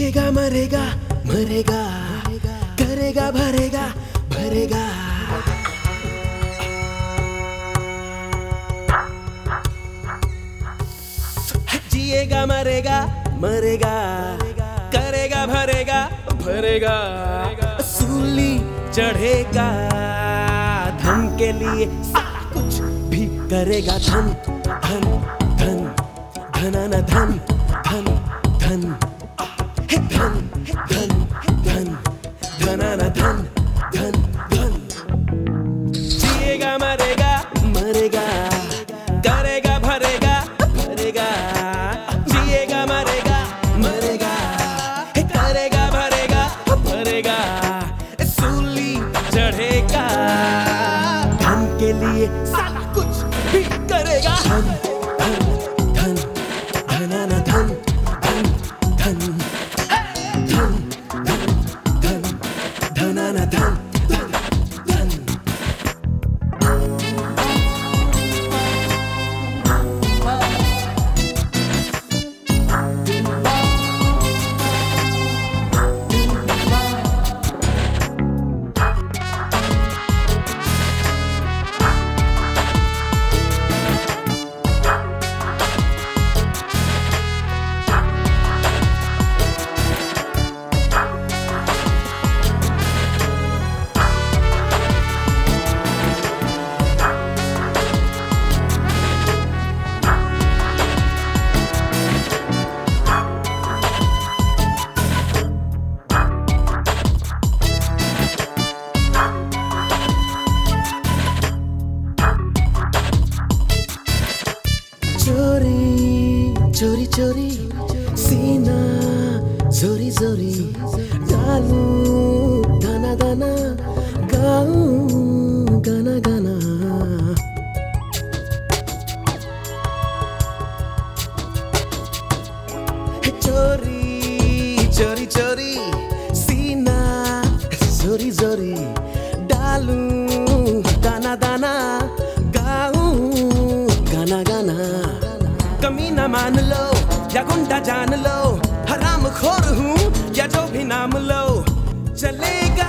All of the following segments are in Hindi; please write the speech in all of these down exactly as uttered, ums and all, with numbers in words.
जिएगा मरेगा मरेगा, करेगा भरेगा भरेगा। जिएगा मरेगा मरेगा, करेगा भरेगा भरेगा। सूली चढ़ेगा धन के लिए, सारा कुछ भी करेगा। धन धन धन धनाना धन धन धन हे धन धन धन धनाना धन धन धन। जिएगा मरेगा मरेगा, करेगा भरेगा भरेगा। जिएगा मरेगा मरेगा, करेगा भरेगा भरेगा। सूली चढ़ेगा धन के लिए, सारा कुछ भी करेगा। धन धन धन धनाना धन धन धन धन धन धन धनाना धन धन धन। चोरी चोरी चोरी सीना जोरी जोरी, डालूं दाना दाना, गाऊं गाना गाना। चोरी चोरी चोरी सीना जोरी जोरी, डालूं दाना दाना, गाऊं गाना गाना। कमी ना मान लो या गुंडा जान लो, हराम खोर हूँ या जो भी नाम लो, चलेगा।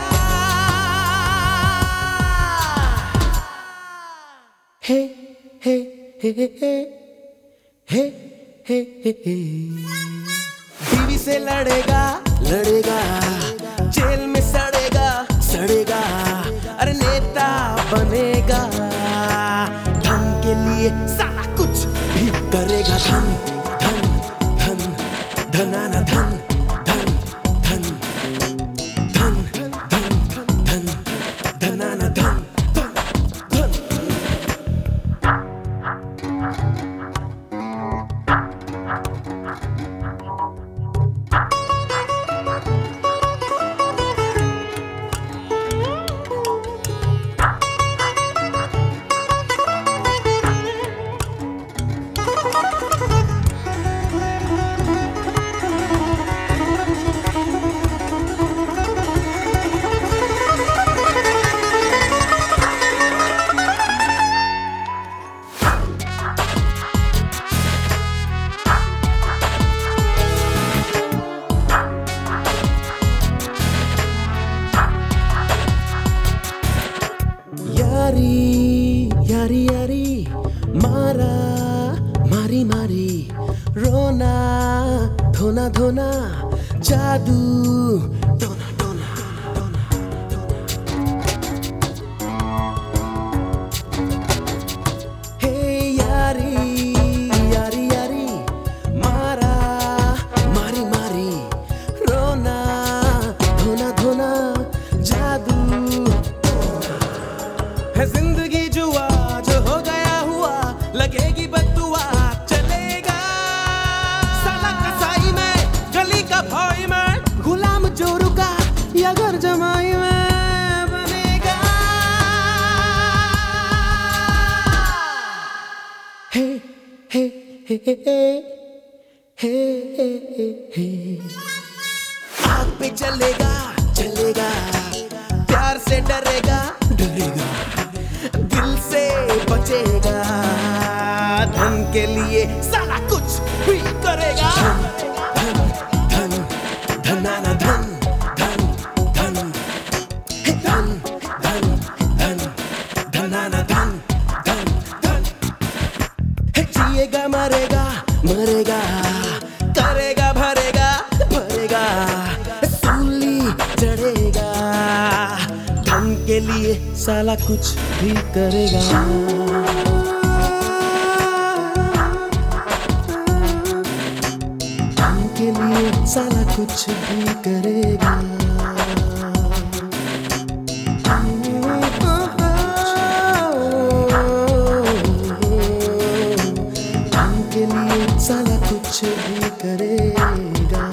हे हे हे हे हे हे हे हे। बीवी से लड़ेगा लड़ेगा, जेल में सड़ेगा सड़ेगा। अरे नेता बनेगा धन के लिए, सारा कुछ भी करेगा। धन धन धन धनाना धन धन धन धन धन धन धनाना धन धन धन। यारी यारी यारी, मारा मारी मारी, रोना धोना धोना, जादू टोना टोना टोना टोना। हे यारी यारी यारी, मारा मारी मारी, रोना धोना धोना, जादू। है जिंदगी जुआ जो हो गया हुआ, लगेगी बद्दुआ, चलेगा। साला कसाई में, गली का भाई में, गुलाम जोरू का या घर जमाई में बनेगा। हे हे हे हे हे हे हे हे। आग पे चलेगा चलेगा, प्यार से डरेगा डरेगा, दिल से बचेगा। धन के लिए सारा कुछ भी करेगा। धन धन धन मरेगा, करेगा भरेगा भरेगा, सूली चढ़ेगा, धन के लिए साला कुछ भी करेगा। धन के लिए साला कुछ भी करेगा। के लिए साला कुछ भी करेगा।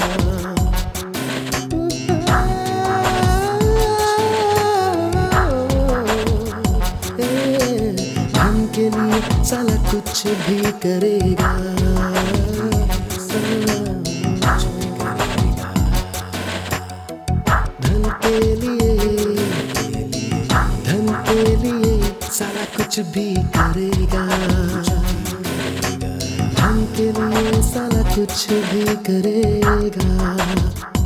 धन के लिए साला कुछ भी करेगा। धन के लिए, धन के लिए साला कुछ भी करेगा। धन के लिए साला कुछ भी करेगा।